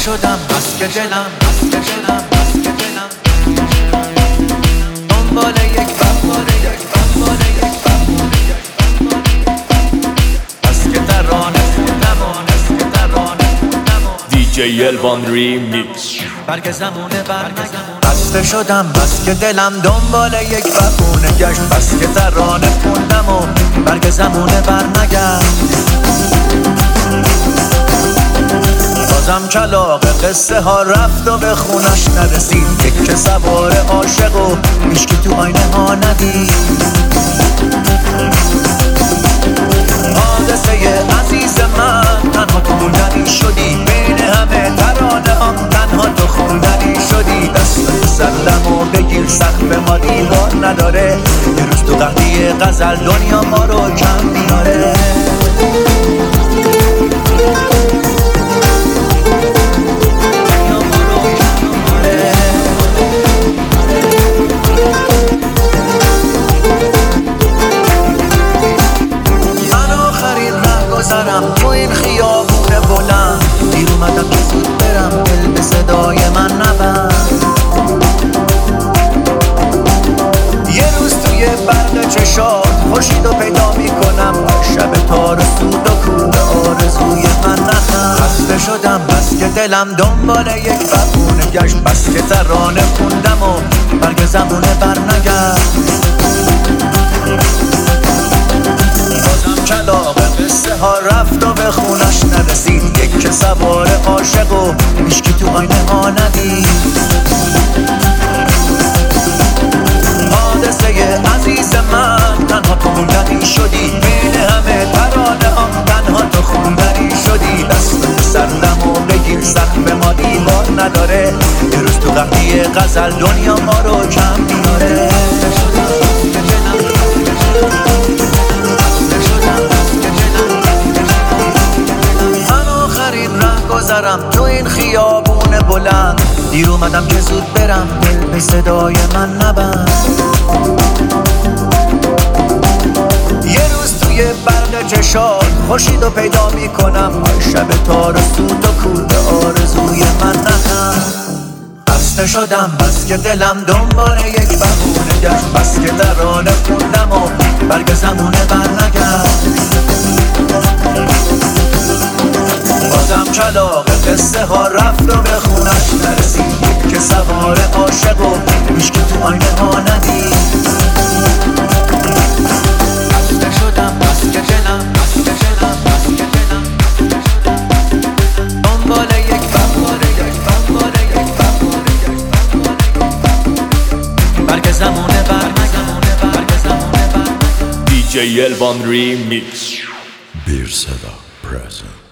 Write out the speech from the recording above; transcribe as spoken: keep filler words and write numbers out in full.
شدم بس که دلم بس که دلم بس که دلم دنبال یک بهونه یک بهونه یک بهونه بس که ترانه خوندم و بس که ترانه خوندم و دی جی الوان ریمیکس. برگ زمونه برنگم بسته شدم بس که دلم دنبال یک بهونه گشت، بس که ترانه خوندم و برگ زمونه برنگشت. بازم کلاغ قصه ها رفت و به خونش نرسید، یک که سوار عاشق و هیچکی تو آینه ها ندید. حادثه عزیز من تنها تو موندنی شدی، بین همه ترانه هم تنها تو خوندنی شدی. دست سلم و بگیر سقف ما دیوار نداره، یه روز تو قهدی غزل دنیا ما رو کم میاره. تو این خیابون بلند دیر اومدم که زود برم، دل به صدای من نبند. یه روز توی برق چشات خورشید رو پیدا میکنم، شب تار سود و کور آرزوی من نخند. خسته شدم بس که دلم دنبال یک بهونه گشت، بس که ترانه خوندم و برگ زمونه برنگشت. بازم کلاغ قصه ها رفت و به خونش نرسید، یک که سوار عاشق و هیچکی تو آینه ها ندید. حادثه عزیز من تنها تو موندنی شدی، بین همه ترانه هم تنها تو خوندنی شدی. دست سردم و بگیر سقف ما دیوار نداره، یه روز تو قهدی غزل دنیا ما رو کم میاره. تو این خیابون بلند دیر اومدم که زود برم، دل به صدای من نبند. یه روز توی برق چشات خورشید رو پیدا میکنم، شب تار سوت و کود آرزوی من نخند. خسته شدم بس که دلم دنبال یک بهونه گشت، بس که ترانه خوندم و برگ زمونه برنگشت. بازم کلاغ قصه ها رفت و به خونش نرسید، که سوار عاشق و هیچکی تو آینه ها ندید. خسته شدم بس که دلم بس که دلم بس که دلم دنبال یک بهونه یک بهونه یک بهونه یک بهونه برگ زمونه برنگشت، برگ زمونه برنگشت. دی جی الوان ریمیکس. بیر صدا پرزنت.